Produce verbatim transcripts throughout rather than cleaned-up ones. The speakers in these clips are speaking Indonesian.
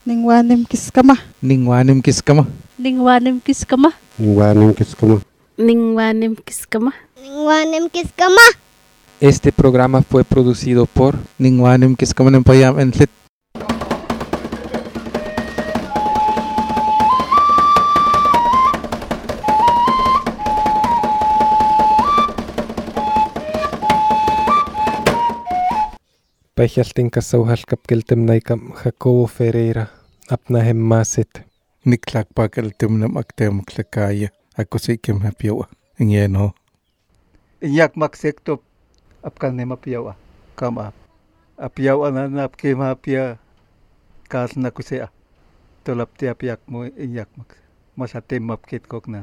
Ningwanim kiskama. Ningwanim kiskama. Ningwanim kiskama. Ningwanim kiskama. Ningwanim kiskama. Ningwanim kiskama. Este programa fue producido por Ningwanim Kiskama Nempayam Entlit. Pajjaltin kasauhalkap keltemnaikam Jacobo Ferreira apnahem maset. Niklakpakal tumnam aktemuklakaya. Ako si Kim Hapiawa. Ingeno. Inyak maksekto apkan ne mapiawa. Kama. Apiawa na napke mapia kas na kusea. Tolap ti apiak mo inyak mak. Masatem mapkit kok nan.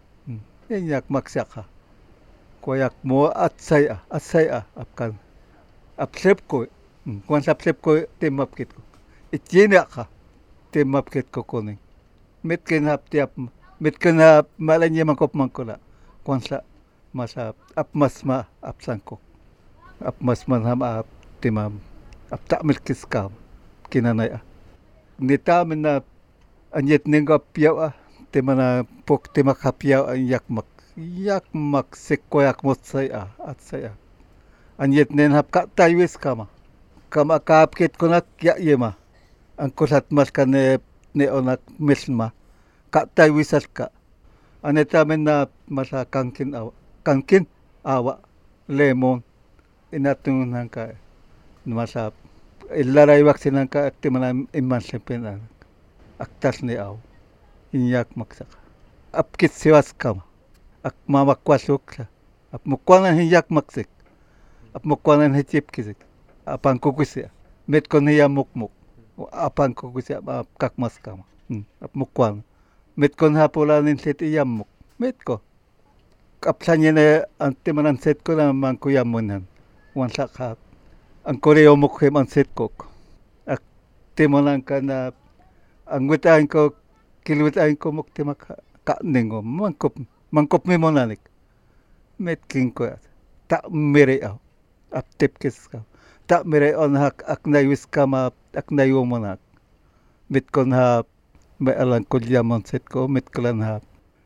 Inyak maksaka. Koyak mo at saya, at saya apkan. Apsep ko. Kwan sa apsep ko tem mapkit ko. Ityena ka. Tem mapkit ko kuning. Met kenap tiap met kenap malanya mangkop mangkola. Kwan sa masa ap masma ap sangkok. Ap masman ham ap timam. Ap tak milkis kam. Kinanay ah. Nita mina anyet nengga piaw ah. Timana pok timak hapiaw ang yakmak. Yakmak sekoyak mot saya at saya. Anyet nen hap ka taywis kama. Kama kaapkit konak ya yema. Ang kusat mas ka ne ne onak misma. Ka taywis at ka. Aneta men na masa kangkin awa. Kangkin awa. Lemon. Inatungan ka. Masa ilaray waksin ka at timana iman sempenan. Aktas ni aw. Inyak maksaka. Apkit siwas kama. Ak mamakwasok sa. Ap mukwanan hinyak maksik. Ap mukwanan hitip kisik. Apang kukusya. Met kon hiya mukmuk. Apang kukusya ap kakmas kama. Hmm. Ap mukwan. Met kon hapulanin set iyam muk. Met ko. Kapsanya na ang timanan set ko na mangkuyamunan. Wansak hap. Ang koreo mukhem ang set ko. Ak timanan ka na ang witain ko kilwitain ko muk timak ka ningo. Mangkop. Mangkop mi monanik. Met king ko at. Tak mere aw. Ap tipkis ka. Tak mere on hak ak naywis ka ma ak naywo monak. Met kon hap. May alang ko yaman set ko. Met kalan hap.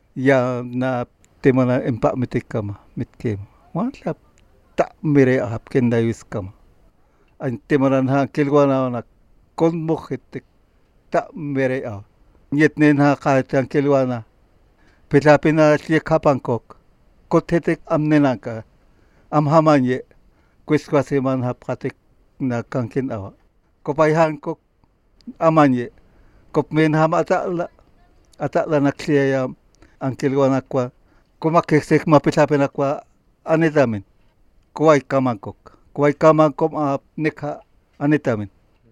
Ya na timana impak mitik ka ma. Met kim. Wala. Tak mere hap kin naywis ka ma. Ang timanan hang kilwana onak. Kon mukhitik. Tak mere aw. Nyet nen ha kahit ang kilwana. Pilapin na siya kapangkok. Kotetik amnenangka. Amhamanye. Kwiskwasi man hapkatik na kangkin awa. Kopayhan kok amanye. Kopmen ham atakla. Atakla naksiyayam. Ang kilwan akwa. Kumakiksik mapilapin akwa. Anitamin. Kuway kamangkok. Kuway kamangkok uh, nikha anitamin.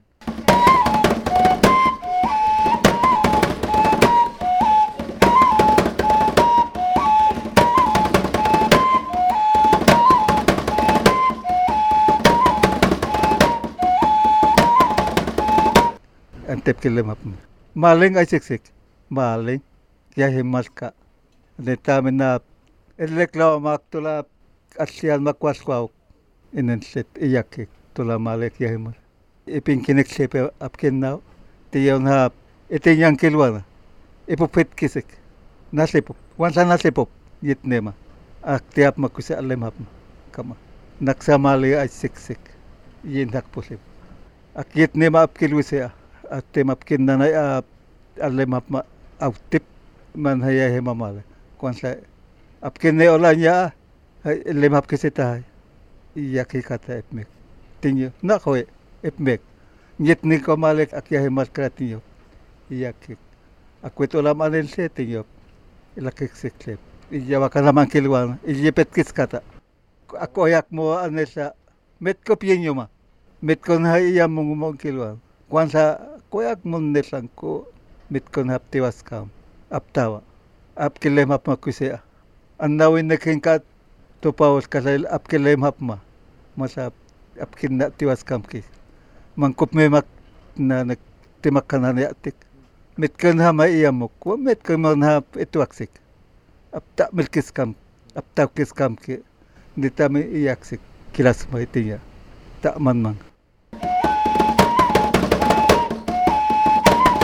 Antep kilimap. Maling ay siksik. Maling. Kaya himas ka. Nitamin na eleklaw maktula at siyan makwaswaw. Inansit iyakik. Tula malik kaya himas. Ipinkinik siya apkin na. Tiyaw na itinyang kilwa na. Ipupit kisik. Nasipop. Wansa nasipop. Yitnema. Ak tiap makusi alimap. Kama. Naksamali ay siksik. Yinhak pusip. Ak yitnema apkilwi siya. At timapkin na na uh, alimap ma autip man haya himamala. Kung sa apkin na ola niya limap kisita iyaki kata ipmek. Tinyo na kowe ipmek. Nyit ni ko malik akya himas kratinyo iyaki. Akwit olam anin siya tinyo ilakik siklip. Iyawa ka naman kilwan. Iyipet kis kata. Ako ayak mo anesa met ko piyenyo ma. Met ko na iyam mong mong kilwan. Kung sa kuyak mundesan ko mit kon hap tiwas kam aptawa ap kilem hap makusya an nawin na king kat tupawas kasal ap kilem hap ma masap ap kin na tiwas kam kis mangkup me mak na nagtimak ka na niyatik mit kon ha maiyamok wa mit kon man hap ituaksik ap ta milkis kam ap ta kis kam ki dita me iyaksik kilas mo itinya ta man man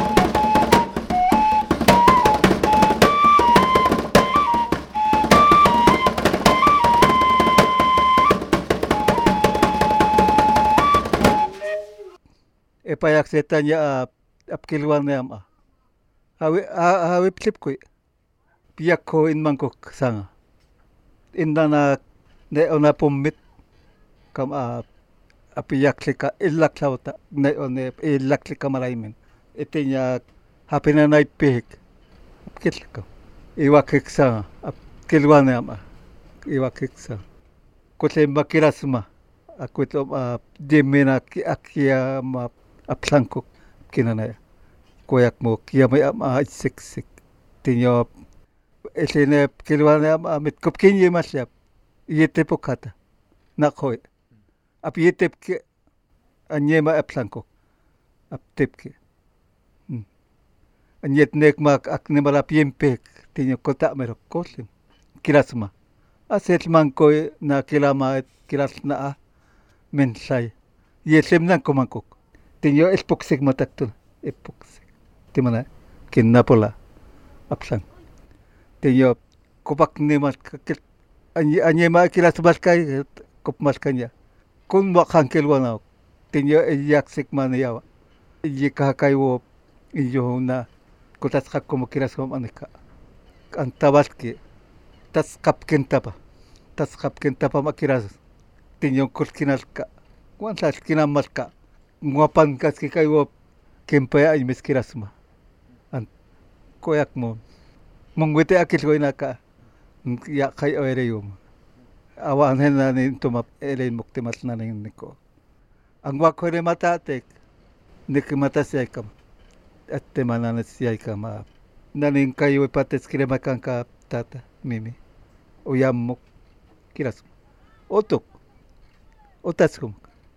epayak setanya ap kilwan yam a hawi hawi plipkui piyakko in mangkok sanga indana ne ona pummit kam a apiyak lika illak lawta ne one illak lika malaimen etinya hapina nai pek kitlka iwakik sanga ap kilwan yam a iwakik sanga kotle makirasma aku itu uh, dimena ki akia ma apsangkuk kinana koyak mo kia ma ma sik sik tinyo esene kilwana ma mit kopkinye masyap yete pokata nakhoy ap yete ke anye ma apsangkuk ap tepke hmm. Anyet nek ma akne mala piempek tinyo kota merok kosim kirasma aset mangkoy na kilama kirasna mensay yesem nan komangkok tinyo espoksik mataktul epoksik timana kinnapola apsang tinyo kopak ne mas anye anye ma kilas baskay kop maskanya kun wa kankel wana tinyo yak sik manyawa yika kaywo iyo na kotas kak como kiras kom anika antabaski tas kapken tapa tas kapken tapa makiras tinyo kulkinalka kuansa kinamalka nguapan kaski kayo kempaya ay miskirasma an koyak mo mungwete akil ko inaka ya kay oereyum awan hena ni tumap elen muktimat na niko ang wakore matatek nikimata siyakam at temana siyakam naning kayo ipates kiremakan ka tata mimi uyamok kiras otok otaskum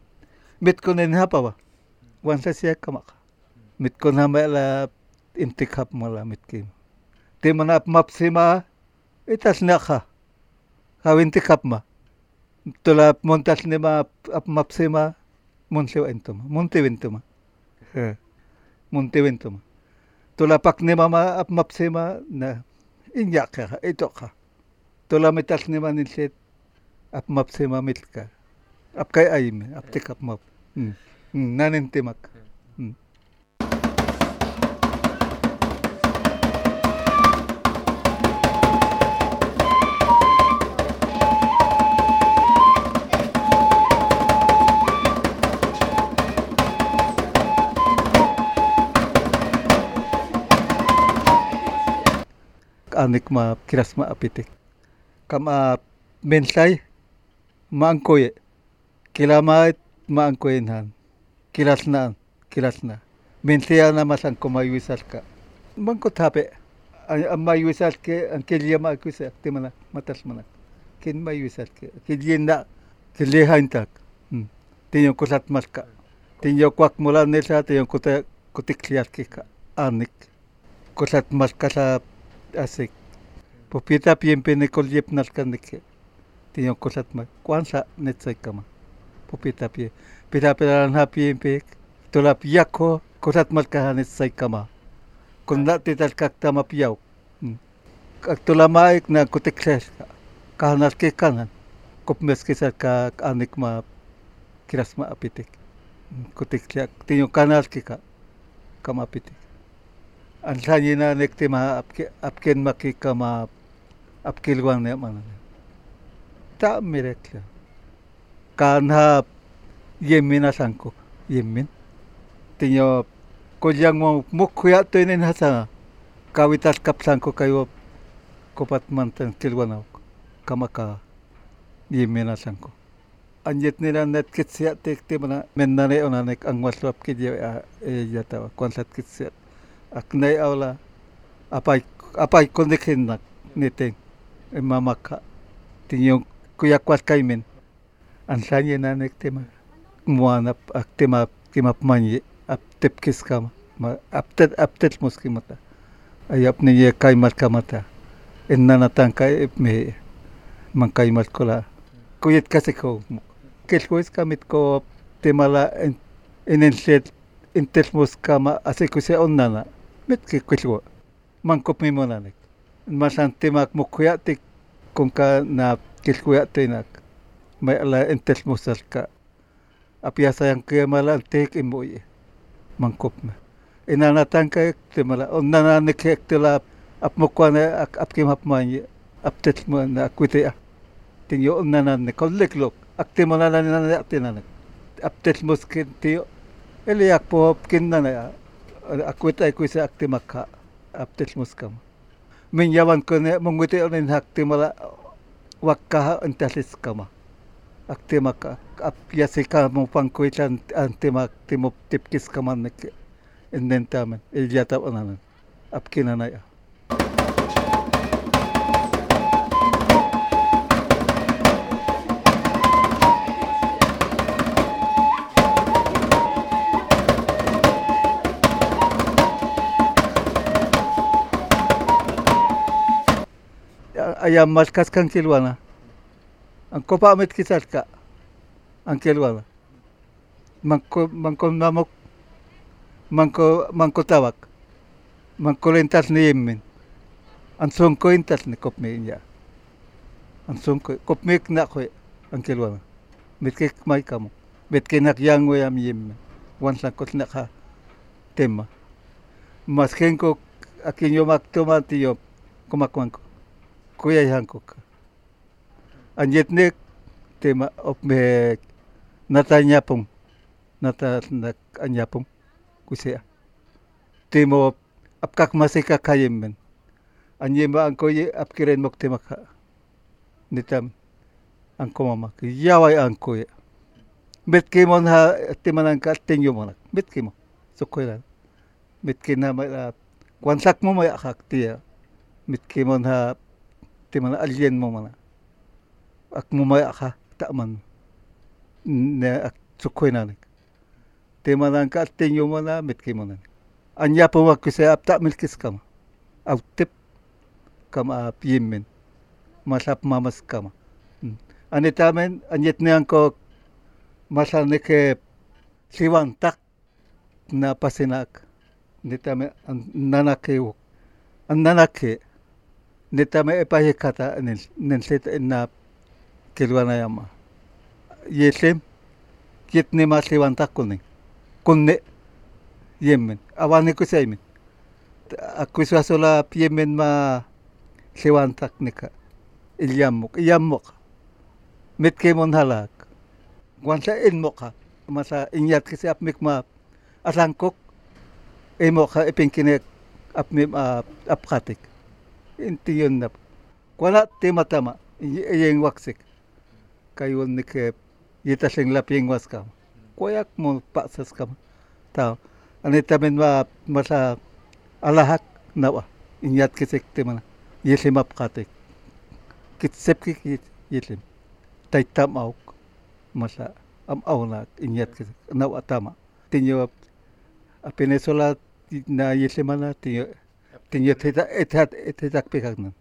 mitkon en hapawa wansa siya kamaka mitkon hamala intikhap mala mitkim timana mapsima itas nakha hawintikhap ma tula montas nima ap mapsima monsew entoma monteventoma he monteventoma tula paknima ma ap mapsima na inyaka itokha tula mitas nima ninset ap mapsima mitka ap kay ayim ap tikap map hmm. hmm. nanin timak hmm. Anik ma kiras ma apitik kama mensay maangkoy kilamait maangkoyenhan kilasna kilasna mensaya na masang kumaywisal ka mangko tape ang maywisal ke ang kilya ma kusa timana matas mana kin maywisal ke kilyena kilyahan tak hmm. tinyo kusat maska tinyo kwak mula nesa tinyo kuta kutikliat ka anik kusat maska sa asik popita piempe ne kolyep nalkanike tinyo kusat ma kwansa netsay kama popita pie pita pelan ha piempe tulap yako kusat malkahan netsay kama kunda tital kakta mapiyaw hmm. Kak tulamaik na kutikles kahanas ke kanan kopmes kisar ka anik ma kiras ma apitik kutikliak tinyo kanas ke ka kama apitik ansanyi na nekte ma apke apken maki kama apkilwan ne mana ta mirekla kanha yemin asangko yemin tinyo kolyang mo mukhuya to inen hasa kawitas kapsangko kayo kopat mantan kilwanaw kamaka yemin asangko anjet nila net kitsya tekte mana mennane onanek ang waswap kidya e yata kwansat kitsya aknay awla apay apay kondekin nak niteng mamaka tinyo kuyakwat kaymen ansanya nanek tema muanap ak tema kimap manye ap tepkis kama ma aptet aptet muskimata ayap niye kaymat kamata enna tangkay me mangkaymat kola kuyet kasi ko kelkois kamit ko temala enenset intesmos kama asekuse onnana metke kelko mangkop mimonanek masan temak mukhuyatik kung ka na kilkuyatik may ala intesmos ka apyasa yang kaya mala antek imoy mangkop me inanatan ka timala onnana ne kektela ap mokwana ap kim hap manye ap tet mo na kwite a tinyo onnana ne kollek lok ak timala na na tinana ap tet moskin tio ele ak po kinna na akwita ay kuisa ak timaka ap tet moskam min yawan ko ne mongwite onin hak timala wakka antalis kama ak timaka ap yasika mo pangkuitan antimak timop tipkis kaman nek indentamen iljata onanan ap kinanaya ayam maskas kan kilwana ang ko pa amit kisat ka ang kilwana mangko mangko namok mangko mangko tawak mangko lentas ni yemin ang songko intas ni kop me nya ang songko kop mek na ko ang kilwana mitkik mai kamo mitkinak yang we am yemin wan sa kot na ka tema mas kenko akinyo maktomantiyo kumakwanko kuya hankok anjetnek tema opme natanyapong nata nak anyapong kusea temo apkak masika kayemmen anyema angkoye apkiren mok tema ka nitam angko mama yawai angkoye betkimon ha timanan ka tenyo monak betkimo sokoilan betkina ma kwansak mo may akaktia betkimon ha timana alien mo mana ak mumaya ka taman ne ak sukoy nanik timana ka tenyo mana mitki mo nan anya po wak sa apta milkis kama autip kama pimen masap mamas kama ani tamen anyet ne angko masane ke siwantak na pasinak ni tamen nanake an nanake neta me epaye kata nen nen set na kelwana yama yesem kitne ma levanta kunne kunne yemen awani ko saimen aku sola yemen ma levanta nika ilyamok ilyamok metke mon halak wansa inmoka masa inyat kasi apmik ma asangkok emoka epinkine apmim apkatik inti yun na wala tema-tama iyeng waksik kayo nike yitasing laping was kam kuyak mo paksas kam tao anita men ma masa alahak nawa inyat kisik tema na yesim apkatik kitsep kik yesim taitam auk masa am auna inyat kisik nawa tama tinyo apinesola na yesimana tinyo tinyo teta etat etak pekagnan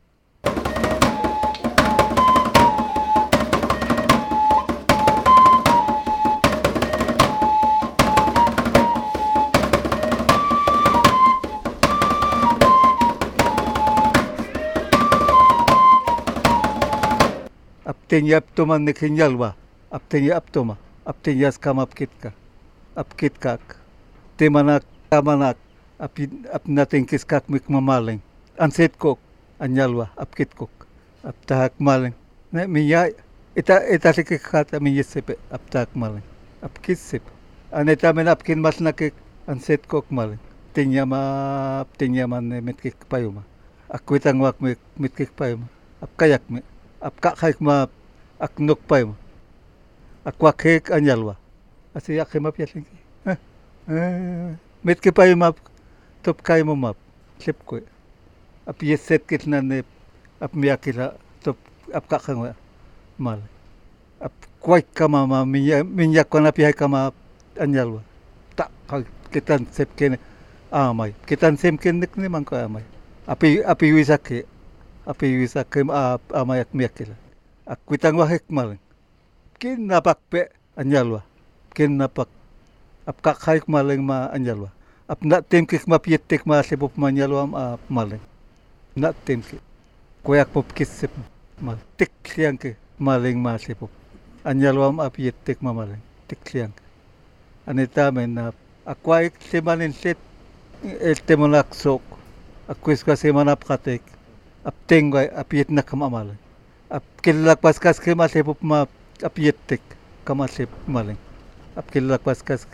aptenya aptoman nekinyalwa aptenya aptoma aptenya skama apkitka apkitkak temanak tamanak apin apnating kiskak mik mamaling anset kok anyalwa apkit kok aptahak maling ne miya ita ita sikikata miyesepe aptahak maling apkisip aneta men apkin masnakik anset kok maling tinyama tinyama ne mitkik payuma akwitang wak mik mitkik payuma apkayak me apkakaik ma aknok payuma akwakik anyalwa asiyak mapyasingi eh mitkik payuma top kay mo map sip ko ap yeset kit na ne ap miyakila top ap kakangwa mal ap kwai kama ma minya minya ko na pihay kama anyalwa ta kitan sip ken amay kitan sem ken nik ni man ko amay api api wisake api wisake ap amay ak miyakila ak kwitang wa hekmal kin napakpe anyalwa kin napak ap kakay maling ma anyalwa ap na temkik mapietek ma sebop manyalwam ap maling na temkik koyak pop kisip mal tik liang ke maling ma sebop anyalwam ap yetek ma maling tik liang anita men na Aquaik semanin set el temonaksok. Aquisca semana apkatek. Aptengo apiet na kamamalan. Ap kilak paskas kemal sepup ma apietek kamal sep maling. Ap kilak paskas.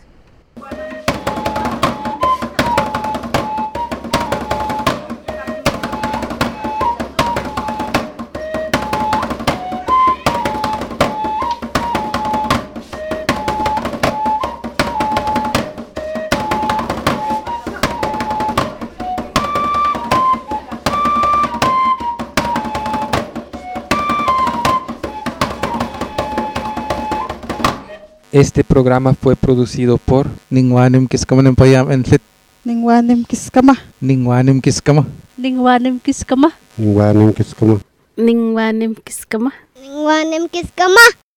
Este programa fue producido por Ningwanim kiskama ng payam and sit. Ningwanim kiskama. Ningwanim kiskama. Ningwanim kiskama. Ningwanim Kiskama. Ningwanim kiskama. Ningwanim kiskama.